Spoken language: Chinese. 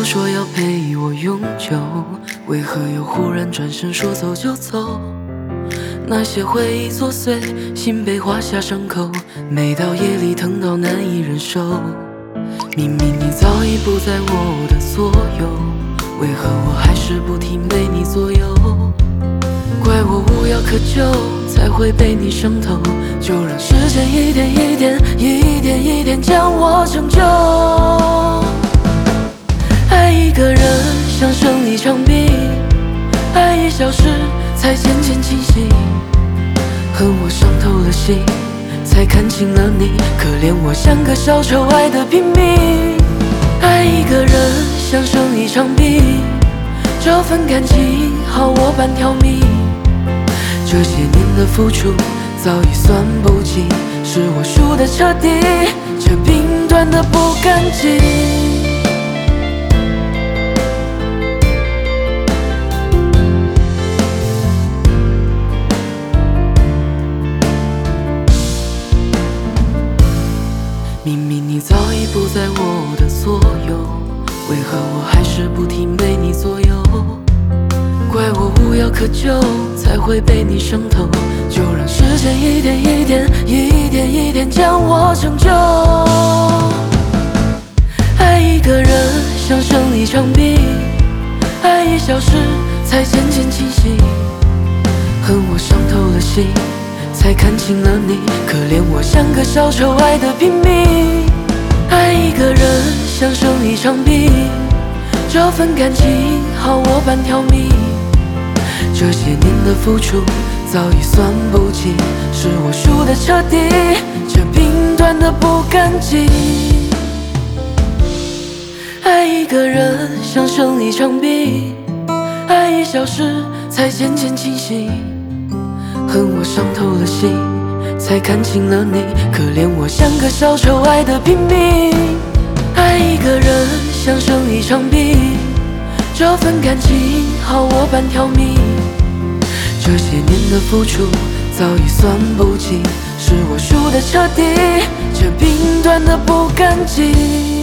说要陪我永久，为何又忽然转身说走就走？那些回忆作祟，心被划下伤口，每到夜里疼到难以忍受。明明你早已不在我的左右，为何我还是不停被你左右？怪我无药可救，才会被你伤透，就让时间一点一点、一点一点将我拯救。爱一个人像生一场病，爱一小时才渐渐清醒，恨我伤透了心，才看清了你，可怜我像个小丑爱得拼命。爱一个人像生一场病，这份感情好我半条命，这些年的付出早已算不尽，是我输得彻底，这冰断得不干净。明明你早已不在我的左右，为何我还是不停被你左右？怪我无药可救，才会被你伤透，就让时间一点一点、一点一点将我拯救。爱一个人像生一场病，爱一小时才渐渐清醒，恨我伤透了心，才看清了你，可怜我像个小丑爱得拼命。爱一个人像生一场病，这份感情好我半条命，这些年的付出早已算不尽，是我输得彻底，这冰断得不干净。爱一个人像生一场病，爱一小时才渐渐清醒，恨我伤透了心，才看清了你，可怜我像个小丑爱得拼命。爱一个人像生一场病，这份感情好我半条命，这些年的付出早已算不尽，是我输得彻底，这冰断得不干净。